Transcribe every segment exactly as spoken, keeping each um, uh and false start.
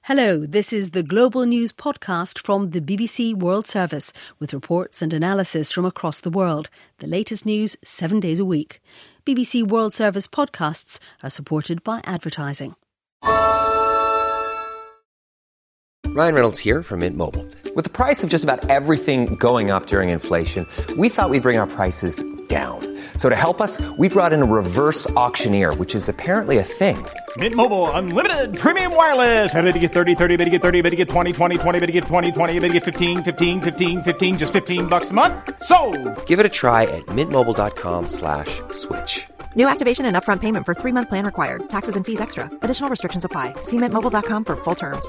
Hello, this is the Global News podcast from the B B C World Service with reports and analysis from across the world. The latest news seven days a week. B B C World Service podcasts are supported by advertising. Ryan Reynolds here from Mint Mobile. With the price of just about everything going up during inflation, we thought we'd bring our prices down. So to help us, we brought in a reverse auctioneer, which is apparently a thing. Mint Mobile Unlimited Premium Wireless. How to get thirty, thirty, bit to get thirty, bit to get twenty, twenty, twenty, bit to get twenty, twenty, bit to get fifteen, fifteen, fifteen, fifteen, just fifteen bucks a month? Sold! Give it a try at mintmobile.com slash switch. New activation and upfront payment for three-month plan required. Taxes and fees extra. Additional restrictions apply. See mint mobile dot com for full terms.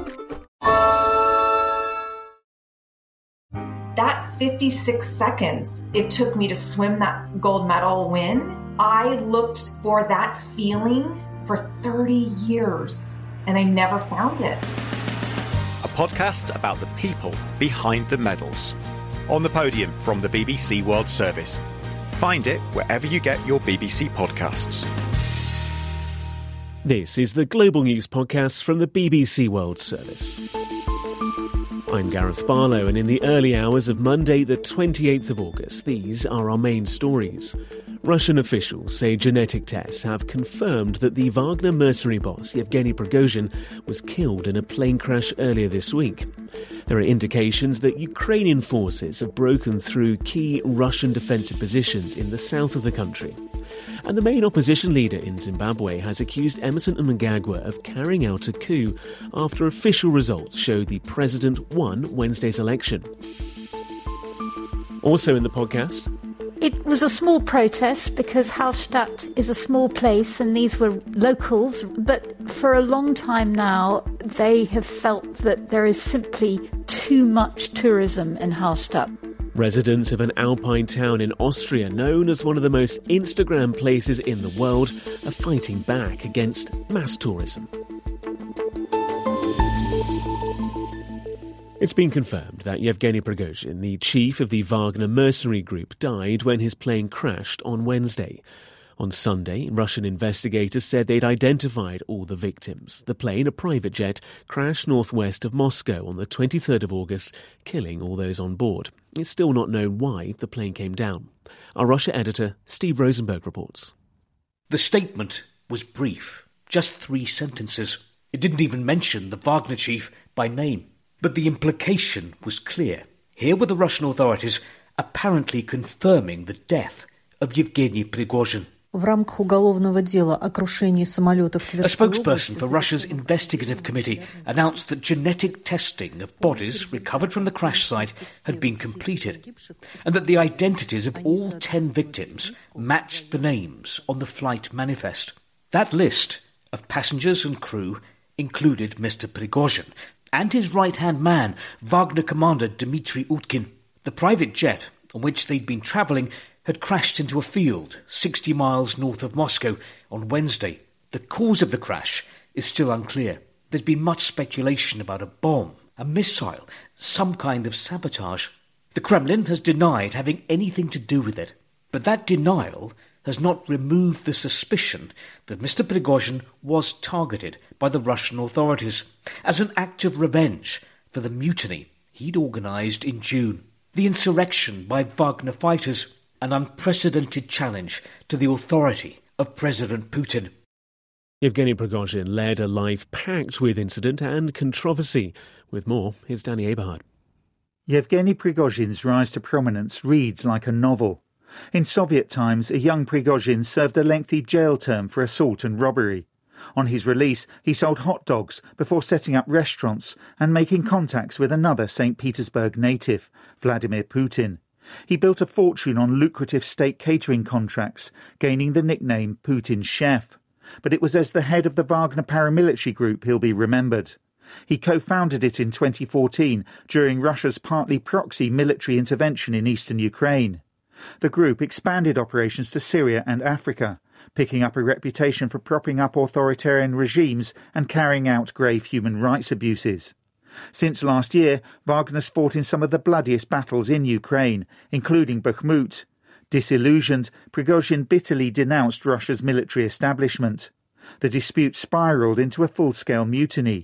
That fifty-six seconds it took me to swim that gold medal win, I looked for that feeling for thirty years, and I never found it. A podcast about the people behind the medals. On the Podium from the B B C World Service. Find it wherever you get your B B C podcasts. This is the Global News podcast from the B B C World Service. I'm Gareth Barlow, and in the early hours of Monday, the twenty-eighth of August, these are our main stories. Russian officials say genetic tests have confirmed that the Wagner mercenary boss Yevgeny Prigozhin was killed in a plane crash earlier this week. There are indications that Ukrainian forces have broken through key Russian defensive positions in the south of the country. And the main opposition leader in Zimbabwe has accused Emmerson Mnangagwa of carrying out a coup after official results showed the president won Wednesday's election. Also in the podcast, it was a small protest because Hallstatt is a small place and these were locals, but for a long time now they have felt that there is simply too much tourism in Hallstatt. Residents of an alpine town in Austria, known as one of the most Instagram places in the world, are fighting back against mass tourism. It's been confirmed that Yevgeny Prigozhin, the chief of the Wagner mercenary group, died when his plane crashed on Wednesday. On Sunday, Russian investigators said they'd identified all the victims. The plane, a private jet, crashed northwest of Moscow on the twenty-third of August, killing all those on board. It's still not known why the plane came down. Our Russia editor, Steve Rosenberg, reports. The statement was brief, just three sentences. It didn't even mention the Wagner chief by name. But the implication was clear. Here were the Russian authorities apparently confirming the death of Yevgeny Prigozhin. A spokesperson for Russia's investigative committee announced that genetic testing of bodies recovered from the crash site had been completed, and that the identities of all ten victims matched the names on the flight manifest. That list of passengers and crew included Mister Prigozhin and his right-hand man, Wagner commander Dmitry Utkin. The private jet on which they'd been travelling had crashed into a field sixty miles north of Moscow on Wednesday. The cause of the crash is still unclear. There's been much speculation about a bomb, a missile, some kind of sabotage. The Kremlin has denied having anything to do with it. But that denial has not removed the suspicion that Mister Prigozhin was targeted by the Russian authorities as an act of revenge for the mutiny he'd organised in June. The insurrection by Wagner fighters, an unprecedented challenge to the authority of President Putin. Yevgeny Prigozhin led a life packed with incident and controversy. With more, here's Danny Eberhard. Yevgeny Prigozhin's rise to prominence reads like a novel. In Soviet times, a young Prigozhin served a lengthy jail term for assault and robbery. On his release, he sold hot dogs before setting up restaurants and making contacts with another Saint Petersburg native, Vladimir Putin. He built a fortune on lucrative state catering contracts, gaining the nickname Putin's Chef. But it was as the head of the Wagner paramilitary group he'll be remembered. He co-founded it in twenty fourteen during Russia's partly proxy military intervention in eastern Ukraine. The group expanded operations to Syria and Africa, picking up a reputation for propping up authoritarian regimes and carrying out grave human rights abuses. Since last year, Wagner's fought in some of the bloodiest battles in Ukraine, including Bakhmut. Disillusioned, Prigozhin bitterly denounced Russia's military establishment. The dispute spiralled into a full-scale mutiny.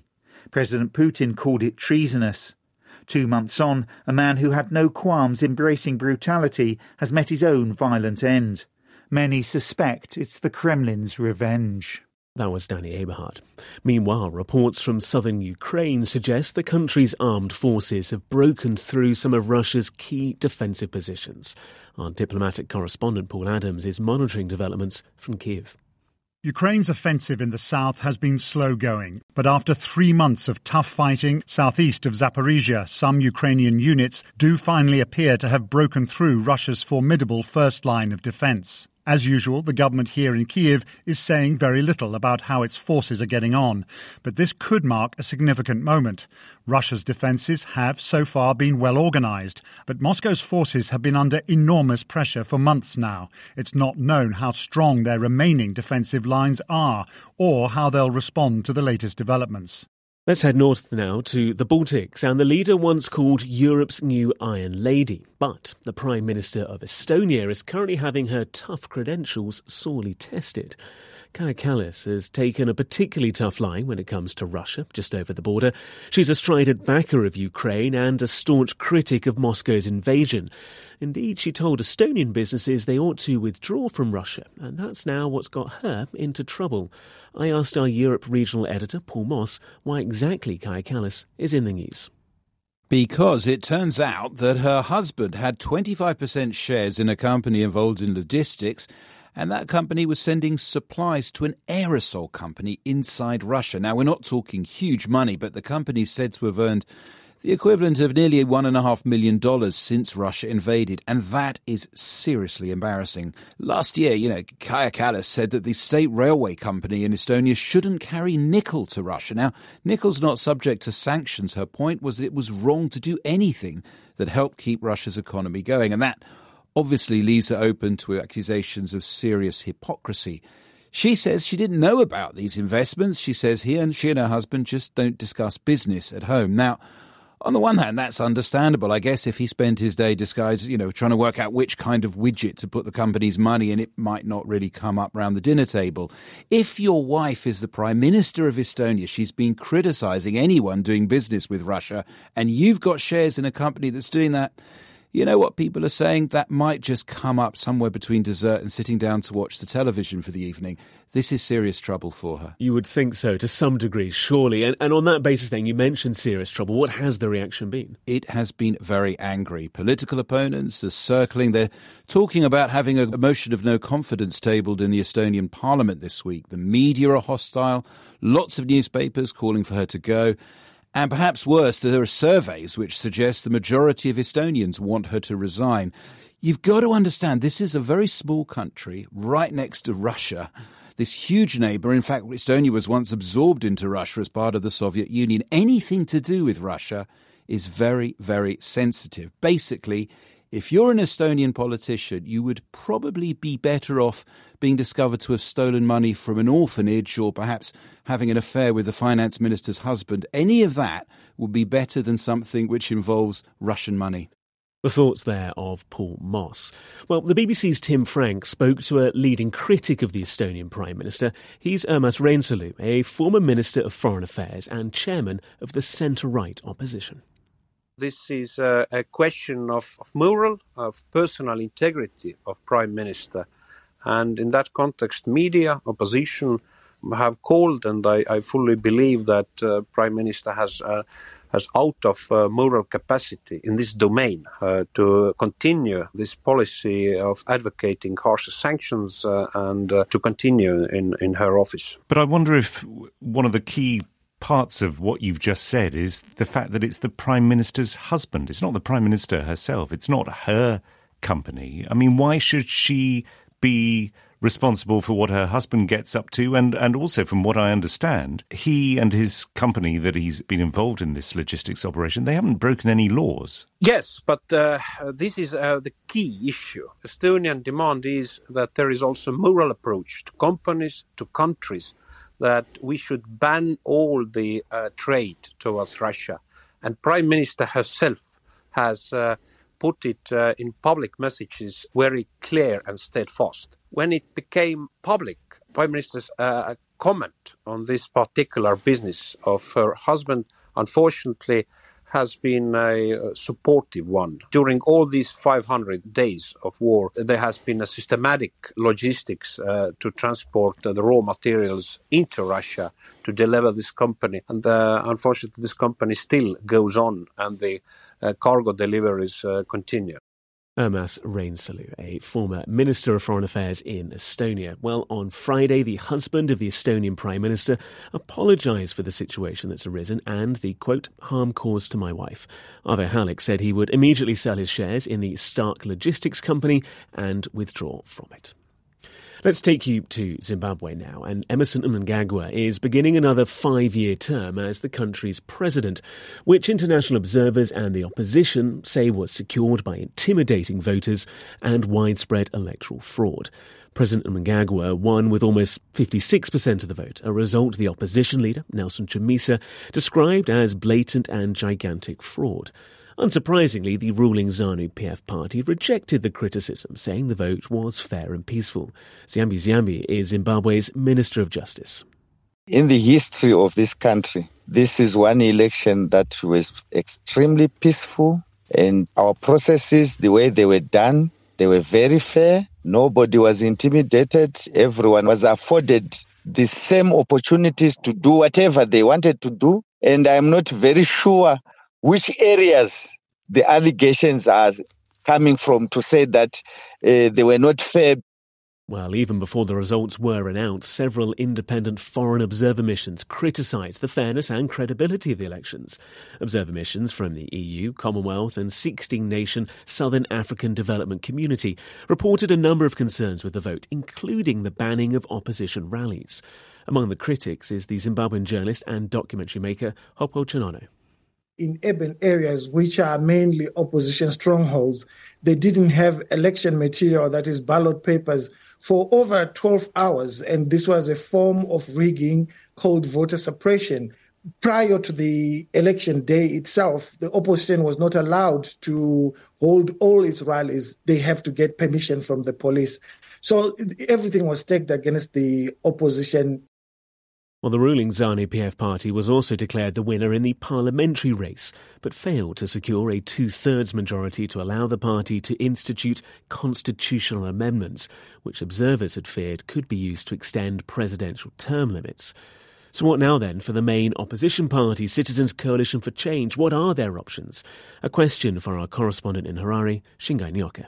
President Putin called it treasonous. Two months on, a man who had no qualms embracing brutality has met his own violent end. Many suspect it's the Kremlin's revenge. That was Danny Eberhard. Meanwhile, reports from southern Ukraine suggest the country's armed forces have broken through some of Russia's key defensive positions. Our diplomatic correspondent Paul Adams is monitoring developments from Kyiv. Ukraine's offensive in the south has been slow going, but after three months of tough fighting southeast of Zaporizhia, some Ukrainian units do finally appear to have broken through Russia's formidable first line of defence. As usual, the government here in Kyiv is saying very little about how its forces are getting on, but this could mark a significant moment. Russia's defences have so far been well organised, but Moscow's forces have been under enormous pressure for months now. It's not known how strong their remaining defensive lines are or how they'll respond to the latest developments. Let's head north now to the Baltics and the leader once called Europe's new Iron Lady. But the Prime Minister of Estonia is currently having her tough credentials sorely tested. Kaja Kallas has taken a particularly tough line when it comes to Russia, just over the border. She's a strident backer of Ukraine and a staunch critic of Moscow's invasion. Indeed, she told Estonian businesses they ought to withdraw from Russia, and that's now what's got her into trouble. I asked our Europe regional editor, Paul Moss, why exactly Kaja Kallas is in the news. Because it turns out that her husband had twenty-five percent shares in a company involved in logistics, and that company was sending supplies to an aerosol company inside Russia. Now, we're not talking huge money, but the company is said to have earned the equivalent of nearly one and a half million dollars since Russia invaded, and that is seriously embarrassing. Last year, you know, Kaja Kallas said that the state railway company in Estonia shouldn't carry nickel to Russia. Now, nickel's not subject to sanctions. Her point was that it was wrong to do anything that helped keep Russia's economy going, and that obviously leaves her open to accusations of serious hypocrisy. She says she didn't know about these investments. She says he and she and her husband just don't discuss business at home. Now, on the one hand, that's understandable. I guess if he spent his day disguised, you know, trying to work out which kind of widget to put the company's money in, it might not really come up round the dinner table. If your wife is the Prime Minister of Estonia, she's been criticising anyone doing business with Russia, and you've got shares in a company that's doing that, you know what people are saying? That might just come up somewhere between dessert and sitting down to watch the television for the evening. This is serious trouble for her. You would think so, to some degree, surely. And, and on that basis, then, you mentioned serious trouble. What has the reaction been? It has been very angry. Political opponents are circling. They're talking about having a motion of no confidence tabled in the Estonian parliament this week. The media are hostile. Lots of newspapers calling for her to go. And perhaps worse, there are surveys which suggest the majority of Estonians want her to resign. You've got to understand, this is a very small country right next to Russia, this huge neighbour. In fact, Estonia was once absorbed into Russia as part of the Soviet Union. Anything to do with Russia is very, very sensitive. Basically, if you're an Estonian politician, you would probably be better off being discovered to have stolen money from an orphanage or perhaps having an affair with the finance minister's husband. Any of that would be better than something which involves Russian money. The thoughts there of Paul Moss. Well, the B B C's Tim Frank spoke to a leading critic of the Estonian Prime Minister. He's Urmas Reinsalu, a former Minister of Foreign Affairs and chairman of the centre-right opposition. This is a, a question of, of moral, of personal integrity of Prime Minister. And in that context, media, opposition have called, and I, I fully believe that uh, Prime Minister has uh, has out of uh, moral capacity in this domain uh, to continue this policy of advocating harsher sanctions uh, and uh, to continue in, in her office. But I wonder if one of the key parts of what you've just said is the fact that it's the Prime Minister's husband. It's not the Prime Minister herself. It's not her company. I mean, why should she be responsible for what her husband gets up to? And, and also, from what I understand, he and his company that he's been involved in this logistics operation, they haven't broken any laws. Yes, but uh, this is uh, the key issue. Estonian demand is that there is also a moral approach to companies, to countries, that we should ban all the uh, trade towards Russia. And Prime Minister herself has uh, put it uh, in public messages very clear and steadfast. When it became public, Prime Minister uh, comment on this particular business of her husband, unfortunately, has been a supportive one. During all these five hundred days of war, there has been a systematic logistics uh, to transport uh, the raw materials into Russia to deliver this company. And uh, unfortunately, this company still goes on and the uh, cargo deliveries uh, continue. Urmas Reinsalu, a former Minister of Foreign Affairs in Estonia. Well, on Friday, the husband of the Estonian Prime Minister apologised for the situation that's arisen and the, quote, harm caused to my wife. Arve Hallik said he would immediately sell his shares in the Stark Logistics company and withdraw from it. Let's take you to Zimbabwe now, and Emmerson Mnangagwa is beginning another five-year term as the country's president, which international observers and the opposition say was secured by intimidating voters and widespread electoral fraud. President Mnangagwa won with almost fifty-six percent of the vote, a result the opposition leader, Nelson Chamisa, described as blatant and gigantic fraud. Unsurprisingly, the ruling ZANU-P F party rejected the criticism, saying the vote was fair and peaceful. Ziyambi Ziyambi is Zimbabwe's Minister of Justice. In the history of this country, this is one election that was extremely peaceful, and our processes, the way they were done, they were very fair. Nobody was intimidated. Everyone was afforded the same opportunities to do whatever they wanted to do. And I'm not very sure which areas the allegations are coming from to say that uh, they were not fair. Well, even before the results were announced, several independent foreign observer missions criticised the fairness and credibility of the elections. Observer missions from the E U, Commonwealth and sixteen-nation Southern African Development Community reported a number of concerns with the vote, including the banning of opposition rallies. Among the critics is the Zimbabwean journalist and documentary maker Hopho Chinono. In urban areas, which are mainly opposition strongholds, they didn't have election material, that is ballot papers, for over twelve hours. And this was a form of rigging called voter suppression. Prior to the election day itself, the opposition was not allowed to hold all its rallies. They have to get permission from the police. So everything was staked against the opposition. Well, the ruling ZANU-P F party was also declared the winner in the parliamentary race, but failed to secure a two-thirds majority to allow the party to institute constitutional amendments, which observers had feared could be used to extend presidential term limits. So what now then for the main opposition party, Citizens Coalition for Change? What are their options? A question for our correspondent in Harare, Shingai Nyoka.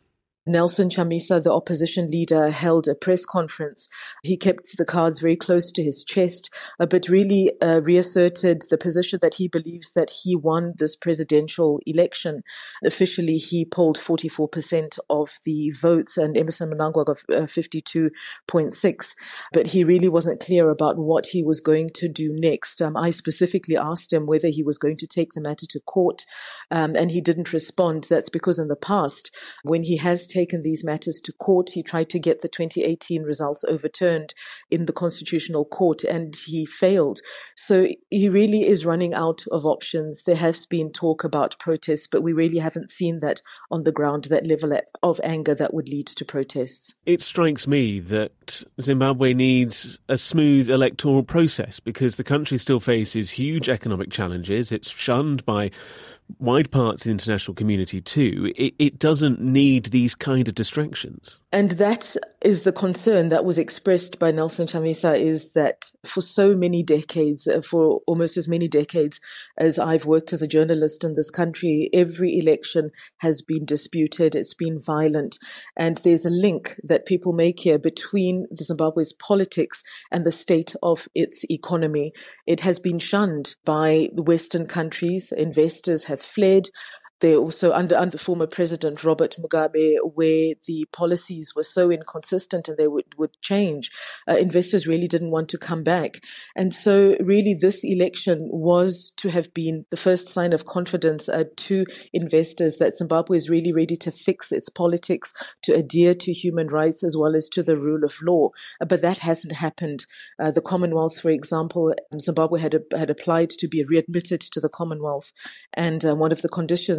Nelson Chamisa, the opposition leader, held a press conference. He kept the cards very close to his chest, uh, but really uh, reasserted the position that he believes that he won this presidential election. Officially, he polled forty-four percent of the votes and Emmerson Mnangagwa got uh, fifty-two point six. But he really wasn't clear about what he was going to do next. Um, I specifically asked him whether he was going to take the matter to court, um, and he didn't respond. That's because in the past, when he has taken taken these matters to court. He tried to get the twenty eighteen results overturned in the Constitutional Court and he failed. So he really is running out of options. There has been talk about protests, but we really haven't seen that on the ground, that level of anger that would lead to protests. It strikes me that Zimbabwe needs a smooth electoral process because the country still faces huge economic challenges. It's shunned by wide parts of the international community too. It, it doesn't need these kind of distractions. And that is the concern that was expressed by Nelson Chamisa, is that for so many decades, for almost as many decades as I've worked as a journalist in this country, every election has been disputed, it's been violent. And there's a link that people make here between the Zimbabwe's politics and the state of its economy. It has been shunned by the Western countries. Investors have fled. They also, under, under former President Robert Mugabe, where the policies were so inconsistent and they would, would change, uh, investors really didn't want to come back. And so really this election was to have been the first sign of confidence uh, to investors that Zimbabwe is really ready to fix its politics, to adhere to human rights as well as to the rule of law. Uh, but that hasn't happened. Uh, the Commonwealth, for example, Zimbabwe had, had applied to be readmitted to the Commonwealth. And uh, one of the conditions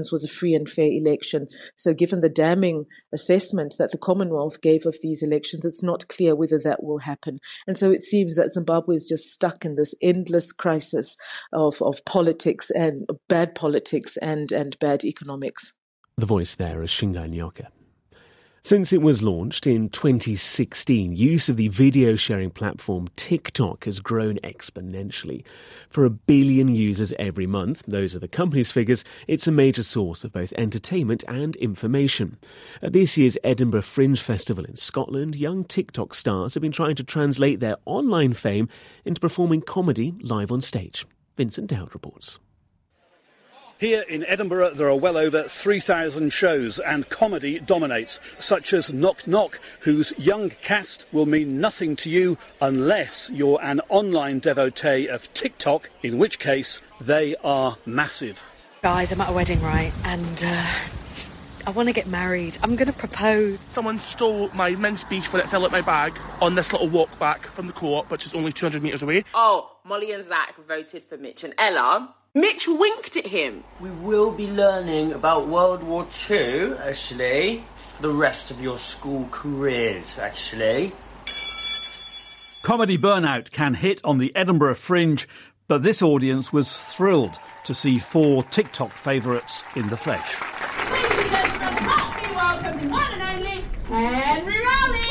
elections was a free and fair election. So given the damning assessment that the Commonwealth gave of these elections, it's not clear whether that will happen. And so it seems that Zimbabwe is just stuck in this endless crisis of, of politics and bad politics and, and bad economics. The voice there is Shingai Nyoka. Since it was launched in twenty sixteen, use of the video sharing platform TikTok has grown exponentially. For a billion users every month, those are the company's figures, it's a major source of both entertainment and information. At this year's Edinburgh Fringe Festival in Scotland, young TikTok stars have been trying to translate their online fame into performing comedy live on stage. Vincent Dowd reports. Here in Edinburgh, there are well over three thousand shows, and comedy dominates, such as Knock Knock, whose young cast will mean nothing to you unless you're an online devotee of TikTok, in which case they are massive. Guys, I'm at a wedding, right? And uh, I want to get married. I'm going to propose. Someone stole my mince beef when it fell out my bag on this little walk back from the co-op, which is only two hundred metres away. Oh, Molly and Zach voted for Mitch and Ella. Mitch winked at him. We will be learning about World War Two, actually, for the rest of your school careers, actually. Comedy burnout can hit on the Edinburgh Fringe, but this audience was thrilled to see four TikTok favourites in the flesh. Ladies and gentlemen, happy welcome to one and only Henry Rowley!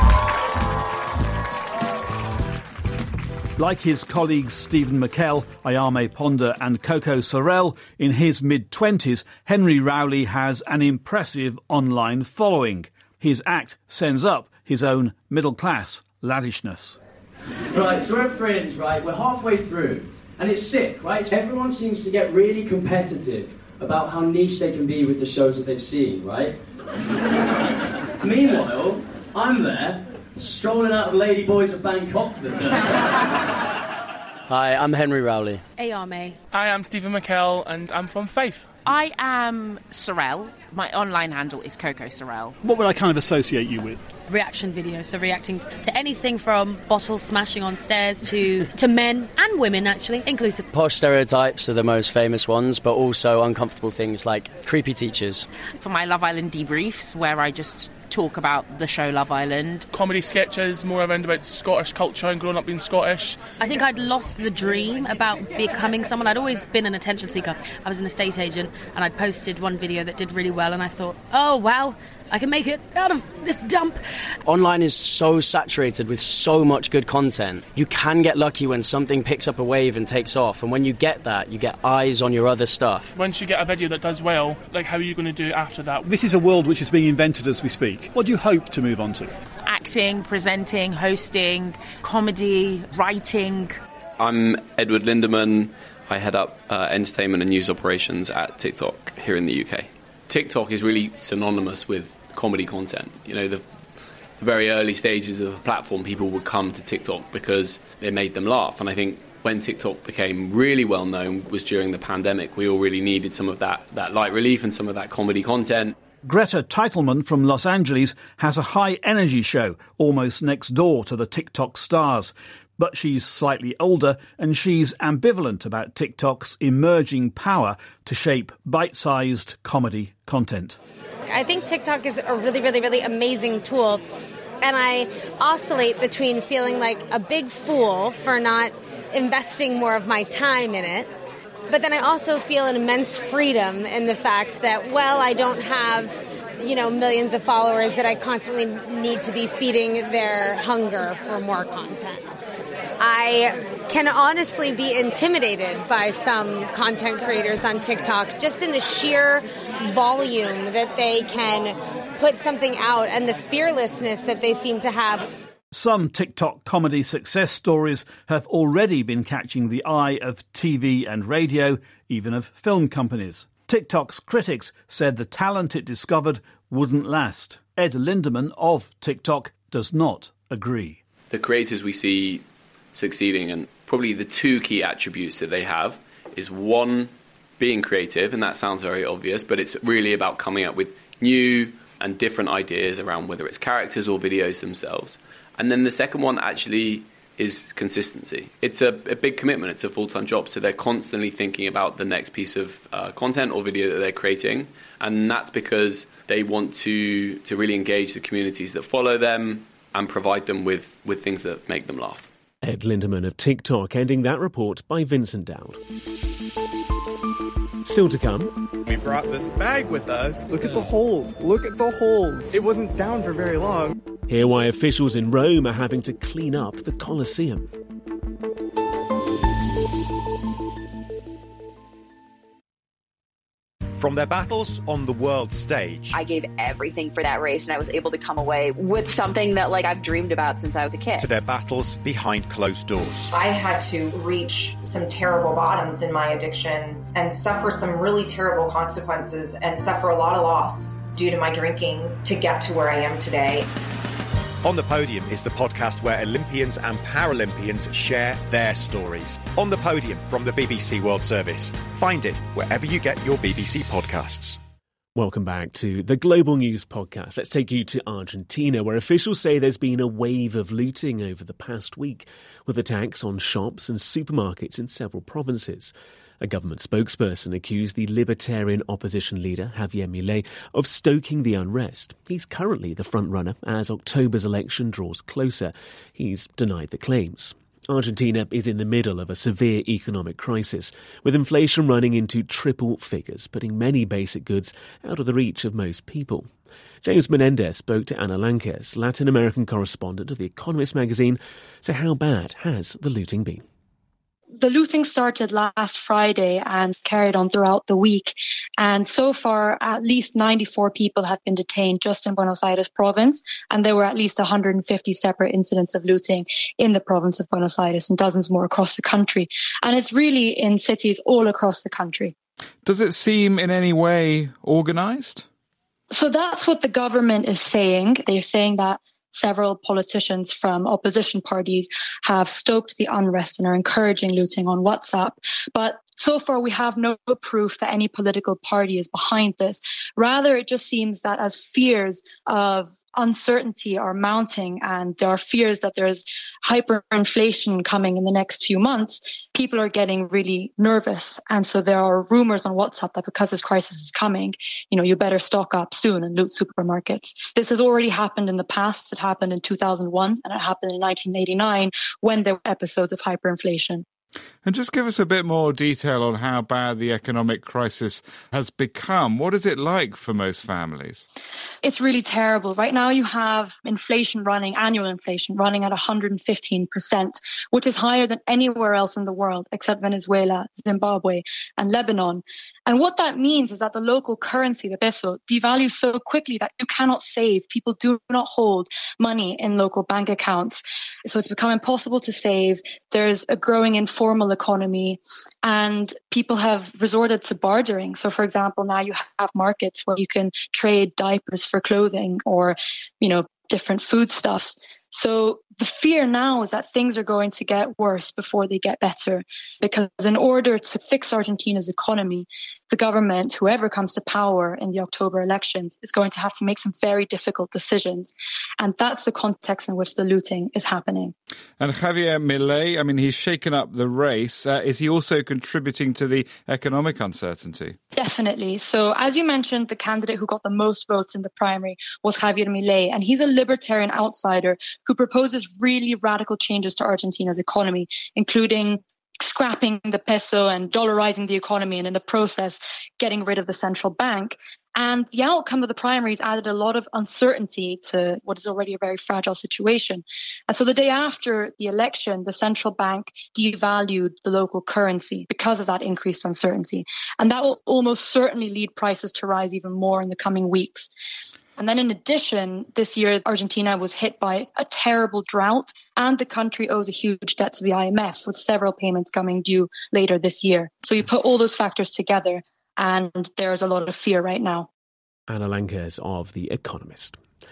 Like his colleagues Stephen McKell, Ayame Ponder and Coco Sorel, in his mid-twenties, Henry Rowley has an impressive online following. His act sends up his own middle-class laddishness. Right, so we're at Fringe, right? We're halfway through, and it's sick, right? Everyone seems to get really competitive about how niche they can be with the shows that they've seen, right? Meanwhile, I'm there, strolling out of Ladyboys of Bangkok for the third time. Hi, I'm Henry Rowley. Ayame. I am Stephen McKell, and I'm from Faith. I am Sorel. My online handle is Coco Sorel. What would I kind of associate you with? Reaction videos, so reacting to anything from bottles smashing on stairs to, to men and women, actually, inclusive. Posh stereotypes are the most famous ones, but also uncomfortable things like creepy teachers. For my Love Island debriefs, where I just talk about the show Love Island. Comedy sketches, more around about Scottish culture and growing up being Scottish. I think I'd lost the dream about becoming someone. I'd always been an attention seeker. I was an estate agent, and I'd posted one video that did really well, and I thought, oh, wow, I can make it out of this dump. Online is so saturated with so much good content. You can get lucky when something picks up a wave and takes off. And when you get that, you get eyes on your other stuff. Once you get a video that does well, like, how are you going to do it after that? This is a world which is being invented as we speak. What do you hope to move on to? Acting, presenting, hosting, comedy, writing. I'm Edward Lindemann. I head up uh, entertainment and news operations at TikTok here in the U K. TikTok is really synonymous with comedy content. You know, the, the very early stages of the platform, people would come to TikTok because it made them laugh. And I think when TikTok became really well known was during the pandemic. We all really needed some of that, that light relief and some of that comedy content. Greta Teitelman from Los Angeles has a high-energy show almost next door to the TikTok stars. But she's slightly older and she's ambivalent about TikTok's emerging power to shape bite-sized comedy content. I think TikTok is a really, really, really amazing tool. And I oscillate between feeling like a big fool for not investing more of my time in it. But then I also feel an immense freedom in the fact that, well, I don't have, you know, millions of followers that I constantly need to be feeding their hunger for more content. I can honestly be intimidated by some content creators on TikTok, just in the sheer volume that they can put something out and the fearlessness that they seem to have. Some TikTok comedy success stories have already been catching the eye of T V and radio, even of film companies. TikTok's critics said the talent it discovered wouldn't last. Ed Lindemann of TikTok does not agree. The creators we see succeeding, and probably the two key attributes that they have is, one, being creative, and that sounds very obvious, but it's really about coming up with new and different ideas around whether it's characters or videos themselves. And then the second one actually is consistency. It's a, a big commitment. It's a full-time job. So they're constantly thinking about the next piece of uh, content or video that they're creating. And that's because they want to, to really engage the communities that follow them and provide them with, with things that make them laugh. Ed Lindemann of TikTok, ending that report by Vincent Dowd. Still to come. We brought this bag with us. Look at the holes. Look at the holes. It wasn't down for very long. Hear why officials in Rome are having to clean up the Colosseum. From their battles on the world stage. I gave everything for that race, and I was able to come away with something that like I've dreamed about since I was a kid. To their battles behind closed doors. I had to reach some terrible bottoms in my addiction and suffer some really terrible consequences and suffer a lot of loss due to my drinking to get to where I am today. On the Podium is the podcast where Olympians and Paralympians share their stories. On the Podium from the B B C World Service. Find it wherever you get your B B C podcasts. Welcome back to the Global News Podcast. Let's take you to Argentina, where officials say there's been a wave of looting over the past week, with attacks on shops and supermarkets in several provinces. A government spokesperson accused the libertarian opposition leader, Javier Milei, of stoking the unrest. He's currently the frontrunner as October's election draws closer. He's denied the claims. Argentina is in the middle of a severe economic crisis, with inflation running into triple figures, putting many basic goods out of the reach of most people. James Menendez spoke to Ana Lanquez, Latin American correspondent of The Economist magazine. So how bad has the looting been? The looting started last Friday and carried on throughout the week. And so far, at least ninety-four people have been detained just in Buenos Aires province. And there were at least one hundred fifty separate incidents of looting in the province of Buenos Aires and dozens more across the country. And it's really in cities all across the country. Does it seem in any way organized? So that's what the government is saying. They're saying that several politicians from opposition parties have stoked the unrest and are encouraging looting on WhatsApp. But so far, we have no proof that any political party is behind this. Rather, it just seems that as fears of uncertainty are mounting and there are fears that there's hyperinflation coming in the next few months, people are getting really nervous. And so there are rumors on WhatsApp that because this crisis is coming, you know, you better stock up soon and loot supermarkets. This has already happened in the past. It happened in two thousand one and it happened in nineteen eighty-nine when there were episodes of hyperinflation. And just give us a bit more detail on how bad the economic crisis has become. What is it like for most families? It's really terrible. Right now you have inflation running, annual inflation running at one hundred fifteen percent, which is higher than anywhere else in the world except Venezuela, Zimbabwe and Lebanon. And what that means is that the local currency, the peso, devalues so quickly that you cannot save. People do not hold money in local bank accounts. So it's become impossible to save. There's a growing informal economy and people have resorted to bartering. So, for example, now you have markets where you can trade diapers for clothing or, you know, different foodstuffs. So the fear now is that things are going to get worse before they get better, because in order to fix Argentina's economy, the government, whoever comes to power in the October elections, is going to have to make some very difficult decisions. And that's the context in which the looting is happening. And Javier Milei, I mean, he's shaken up the race. Uh, is he also contributing to the economic uncertainty? Definitely. So as you mentioned, the candidate who got the most votes in the primary was Javier Milei, and he's a libertarian outsider who proposes really radical changes to Argentina's economy, including scrapping the peso and dollarizing the economy, and in the process, getting rid of the central bank. And the outcome of the primaries added a lot of uncertainty to what is already a very fragile situation. And so the day after the election, the central bank devalued the local currency because of that increased uncertainty. And that will almost certainly lead prices to rise even more in the coming weeks. And then in addition, this year, Argentina was hit by a terrible drought, and the country owes a huge debt to the I M F, with several payments coming due later this year. So you put all those factors together, and there's a lot of fear right now. Ana Lanquez of The Economist.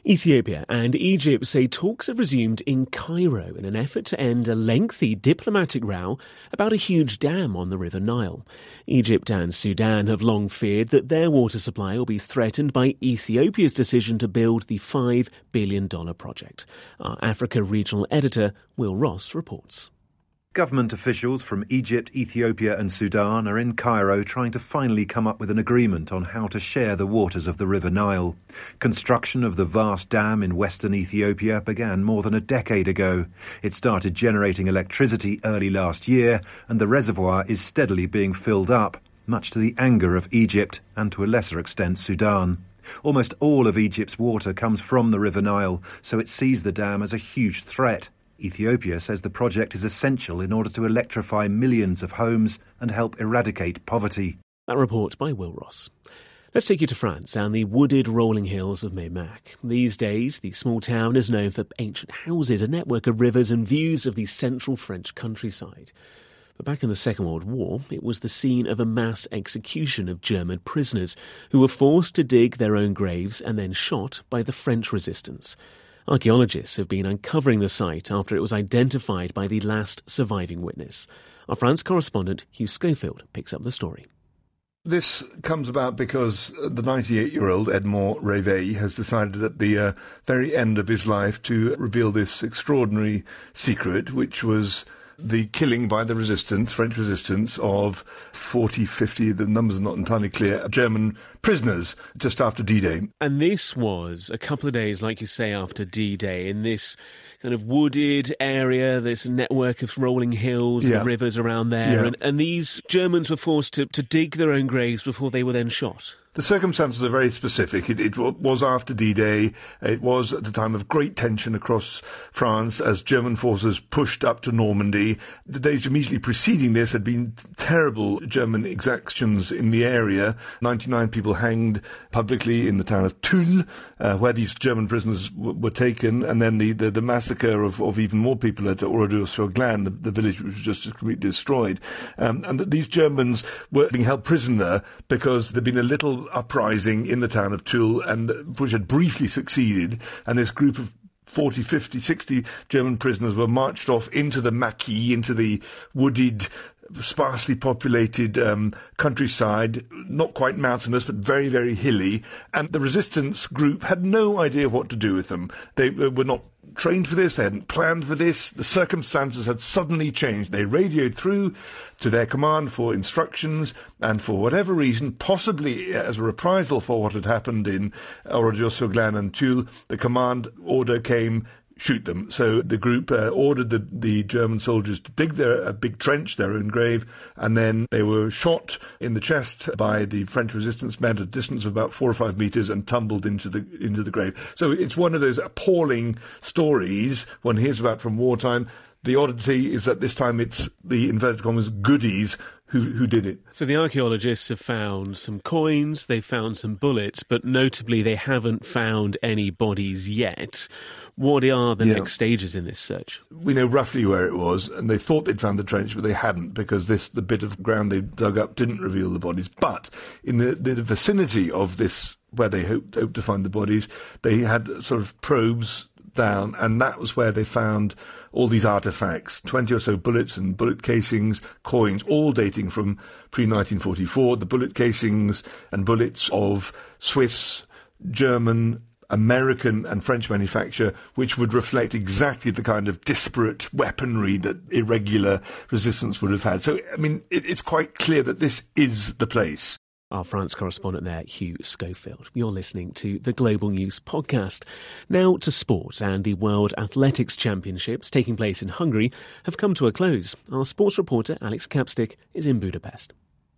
Ethiopia and Egypt say talks have resumed in Cairo in an effort to end a lengthy diplomatic row about a huge dam on the River Nile. Egypt and Sudan have long feared that their water supply will be threatened by Ethiopia's decision to build the five billion dollars project. Our Africa regional editor, Will Ross, reports. Government officials from Egypt, Ethiopia and Sudan are in Cairo trying to finally come up with an agreement on how to share the waters of the River Nile. Construction of the vast dam in western Ethiopia began more than a decade ago. It started generating electricity early last year, and the reservoir is steadily being filled up, much to the anger of Egypt and to a lesser extent Sudan. Almost all of Egypt's water comes from the River Nile, so it sees the dam as a huge threat. Ethiopia says the project is essential in order to electrify millions of homes and help eradicate poverty. That report by Will Ross. Let's take you to France and the wooded rolling hills of Meymac. These days, the small town is known for ancient houses, a network of rivers and views of the central French countryside. But back in the Second World War, it was the scene of a mass execution of German prisoners who were forced to dig their own graves and then shot by the French resistance. Archaeologists have been uncovering the site after it was identified by the last surviving witness. Our France correspondent, Hugh Schofield, picks up the story. This comes about because the ninety-eight-year-old Edmond Réveil has decided at the uh, very end of his life to reveal this extraordinary secret, which was the killing by the resistance, French resistance, of forty, fifty, the numbers are not entirely clear, German prisoners just after D-Day. And this was a couple of days, like you say, after D-Day, in this kind of wooded area, this network of rolling hills, yeah. and rivers around there, yeah. and, and these Germans were forced to, to dig their own graves before they were then shot. The circumstances are very specific. It, it was after D-Day. It was at the time of great tension across France as German forces pushed up to Normandy. The days immediately preceding this had been terrible German exactions in the area. ninety-nine people hanged publicly in the town of Tulle, uh, where these German prisoners w- were taken, and then the, the, the massacre of, of even more people at Oradour-sur-Glane, the, the village which was just completely destroyed. Um, and that these Germans were being held prisoner because there'd been a little uprising in the town of Tulle, and which had briefly succeeded, and this group of forty, fifty, sixty German prisoners were marched off into the Maquis, into the wooded, sparsely populated um, countryside, not quite mountainous, but very, very hilly, and the resistance group had no idea what to do with them. They uh, were not trained for this, they hadn't planned for this, the circumstances had suddenly changed. They radioed through to their command for instructions, and for whatever reason, possibly as a reprisal for what had happened in Oradour-sur-Glane and Tulle, the command order came, shoot them. So the group uh, ordered the, the German soldiers to dig their a big trench, their own grave, and then they were shot in the chest by the French resistance men at a distance of about four or five metres and tumbled into the into the grave. So it's one of those appalling stories one hears about from wartime. The oddity is that this time it's the inverted commas goodies who who did it. So the archaeologists have found some coins, they've found some bullets, but notably they haven't found any bodies yet. What are the yeah. next stages in this search? We know roughly where it was, and they thought they'd found the trench, but they hadn't, because this the bit of ground they dug up didn't reveal the bodies. But in the, the vicinity of this, where they hoped, hoped to find the bodies, they had sort of probes down, and that was where they found all these artefacts, twenty or so bullets and bullet casings, coins, all dating from pre nineteen forty-four, the bullet casings and bullets of Swiss, German, American and French manufacture, which would reflect exactly the kind of disparate weaponry that irregular resistance would have had. So, I mean, it, it's quite clear that this is the place. Our France correspondent there, Hugh Schofield. You're listening to the Global News Podcast. Now to sport, and the World Athletics Championships taking place in Hungary have come to a close. Our sports reporter, Alex Capstick, is in Budapest.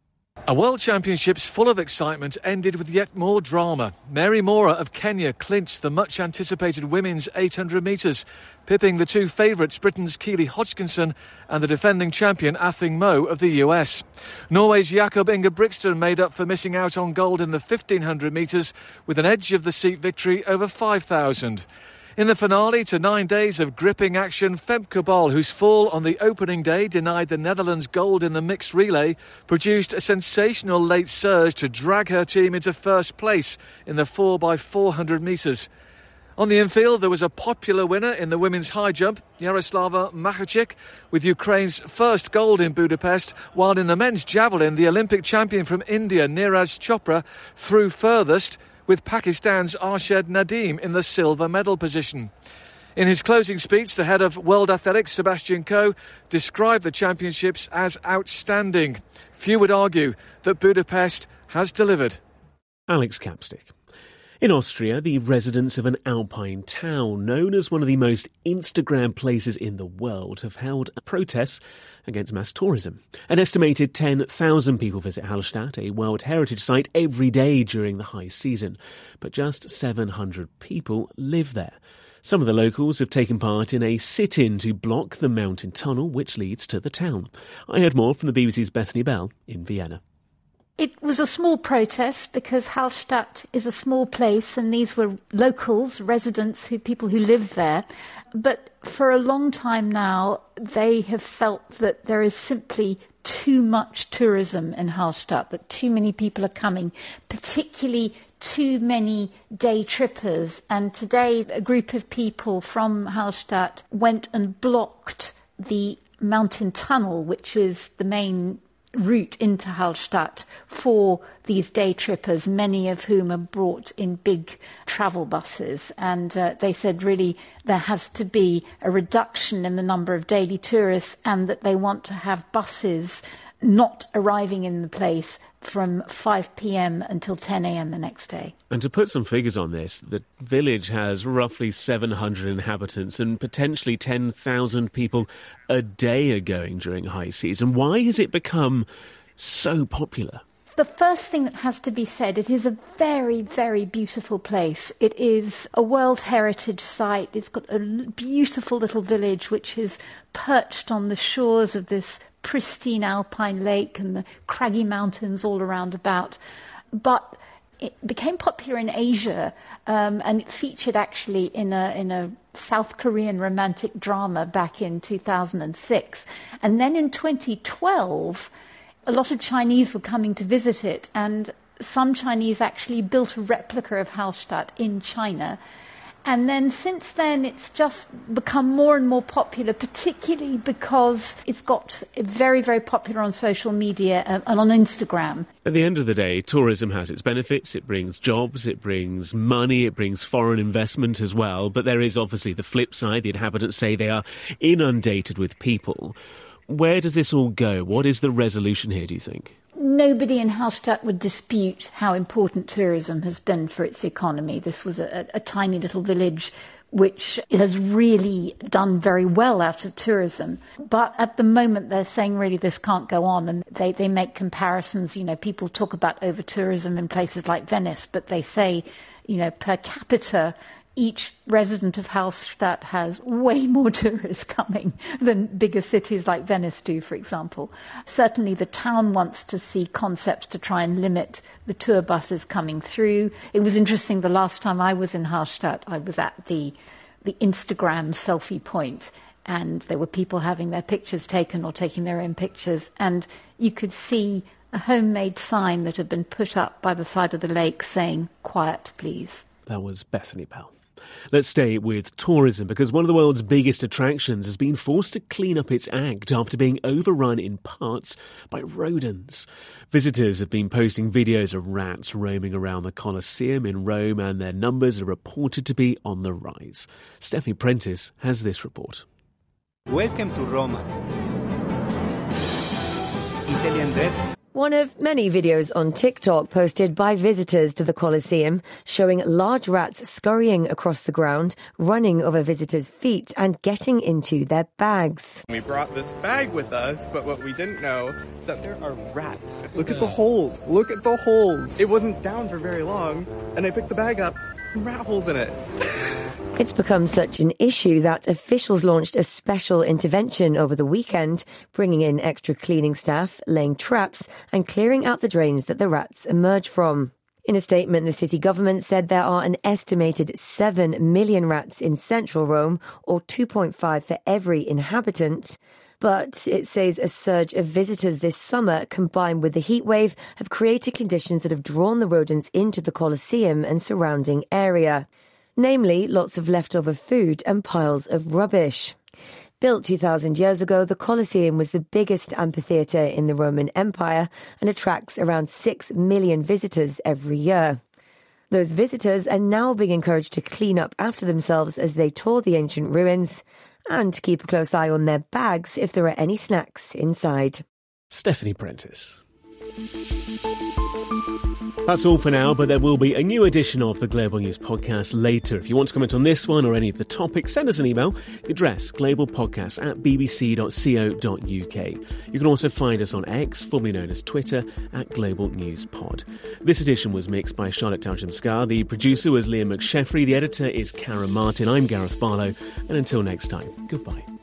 A World Championships full of excitement ended with yet more drama. Mary Moraa of Kenya clinched the much-anticipated women's eight hundred metres, pipping the two favourites, Britain's Keely Hodgkinson and the defending champion Athing Mu of the U S. Norway's Jakob Ingebrigtsen made up for missing out on gold in the fifteen hundred metres with an edge-of-the-seat victory over five thousand. In the finale to nine days of gripping action, Femke Bol, whose fall on the opening day denied the Netherlands gold in the mixed relay, produced a sensational late surge to drag her team into first place in the four by four hundred metres. On the infield, there was a popular winner in the women's high jump, Yaroslava Machacik, with Ukraine's first gold in Budapest, while in the men's javelin, the Olympic champion from India, Neeraj Chopra, threw furthest, with Pakistan's Arshad Nadeem in the silver medal position. In his closing speech, the head of World Athletics, Sebastian Coe, described the championships as outstanding. Few would argue that Budapest has delivered. Alex Capstick. In Austria, the residents of an alpine town known as one of the most Instagram places in the world have held protests against mass tourism. An estimated ten thousand people visit Hallstatt, a World Heritage Site, every day during the high season, but just seven hundred people live there. Some of the locals have taken part in a sit-in to block the mountain tunnel which leads to the town. I heard more from the B B C's Bethany Bell in Vienna. It was a small protest because Hallstatt is a small place and these were locals, residents, who, people who live there. But for a long time now, they have felt that there is simply too much tourism in Hallstatt, that too many people are coming, particularly too many day trippers. And today, a group of people from Hallstatt went and blocked the mountain tunnel, which is the main route into Hallstatt for these day trippers, many of whom are brought in big travel buses. And uh, they said really there has to be a reduction in the number of daily tourists and that they want to have buses not arriving in the place from five p.m. until ten a.m. the next day. And to put some figures on this, the village has roughly seven hundred inhabitants and potentially ten thousand people a day are going during high season. Why has it become so popular? The first thing that has to be said, it is a very, very beautiful place. It is a World Heritage Site. It's got a beautiful little village which is perched on the shores of this pristine alpine lake and the craggy mountains all around about. But it became popular in Asia, um, and it featured actually in a in a South Korean romantic drama back in two thousand six. And then in twenty twelve, a lot of Chinese were coming to visit it, and some Chinese actually built a replica of Hallstatt in China. And then since then, it's just become more and more popular, particularly because it's got very, very popular on social media and on Instagram. At the end of the day, tourism has its benefits. It brings jobs, it brings money, it brings foreign investment as well. But there is obviously the flip side. The inhabitants say they are inundated with people. Where does this all go? What is the resolution here, do you think? Nobody in Hallstatt would dispute how important tourism has been for its economy. This was a, a tiny little village which has really done very well out of tourism. But at the moment, they're saying really this can't go on. And they, they make comparisons. You know, people talk about over-tourism in places like Venice, but they say, you know, per capita, each resident of Hallstatt has way more tourists coming than bigger cities like Venice do, for example. Certainly the town wants to see concepts to try and limit the tour buses coming through. It was interesting, the last time I was in Hallstatt, I was at the, the Instagram selfie point, and there were people having their pictures taken or taking their own pictures, and you could see a homemade sign that had been put up by the side of the lake saying, "Quiet, please." That was Bethany Bell. Let's stay with tourism, because one of the world's biggest attractions has been forced to clean up its act after being overrun in parts by rodents. Visitors have been posting videos of rats roaming around the Colosseum in Rome, and their numbers are reported to be on the rise. Stephanie Prentice has this report. Welcome to Roma. Italian rats. One of many videos on TikTok posted by visitors to the Colosseum showing large rats scurrying across the ground, running over visitors' feet and getting into their bags. We brought this bag with us, but what we didn't know is that there are rats. Look at the holes. Look at the holes. It wasn't down for very long, and I picked the bag up, rat holes in it. It's become such an issue that officials launched a special intervention over the weekend, bringing in extra cleaning staff, laying traps and clearing out the drains that the rats emerge from. In a statement, the city government said there are an estimated seven million rats in central Rome, or two point five for every inhabitant. But it says a surge of visitors this summer, combined with the heat wave, have created conditions that have drawn the rodents into the Colosseum and surrounding area. namely lots of leftover food and piles of rubbish. Built two thousand years ago, the Colosseum was the biggest amphitheatre in the Roman Empire and attracts around six million visitors every year. Those visitors are now being encouraged to clean up after themselves as they tour the ancient ruins and to keep a close eye on their bags if there are any snacks inside. Stephanie Prentice. That's all for now, but there will be a new edition of the Global News Podcast later. If you want to comment on this one or any of the topics, send us an email. The address, globalpodcast at bbc dot co dot uk. You can also find us on X, formerly known as Twitter, at Global News Pod. This edition was mixed by Charlotte Townshend-Scar. The producer was Liam McSheffrey. The editor is Karen Martin. I'm Gareth Barlow. And until next time, goodbye.